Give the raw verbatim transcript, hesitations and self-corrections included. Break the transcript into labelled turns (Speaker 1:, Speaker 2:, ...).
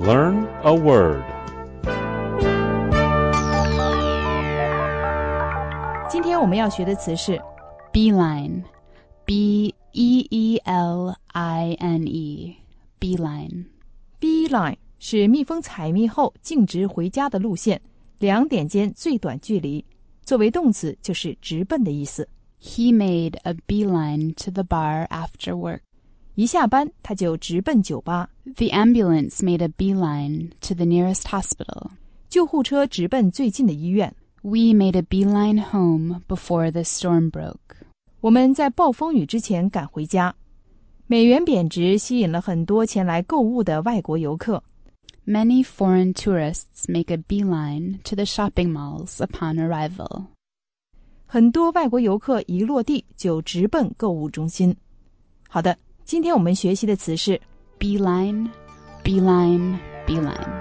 Speaker 1: Learn a word.
Speaker 2: 今天我们要学的词是
Speaker 3: Beeline, B E E L I N E, beeline.
Speaker 2: Beeline 是蜜蜂采蜜后径直回家的路线，两点间最短距离。作为动词就是直奔的意思。
Speaker 3: He made a beeline to the bar after work.
Speaker 2: 一下班他就直奔酒吧。
Speaker 3: The ambulance made a beeline to the nearest hospital.
Speaker 2: 救护车直奔最近的医院。
Speaker 3: We made a beeline home before the storm broke.
Speaker 2: 我们在暴风雨之前赶回家。美元贬值吸引了很多前来购物的外国游客。
Speaker 3: Many foreign tourists make a beeline to the shopping malls upon arrival.
Speaker 2: 很多外国游客一落地就直奔购物中心。好的，今天我们学习的词是
Speaker 3: Beeline, beeline, beeline.